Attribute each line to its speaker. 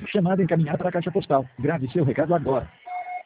Speaker 1: Chamada encaminhada para a caixa postal. Grave seu recado agora.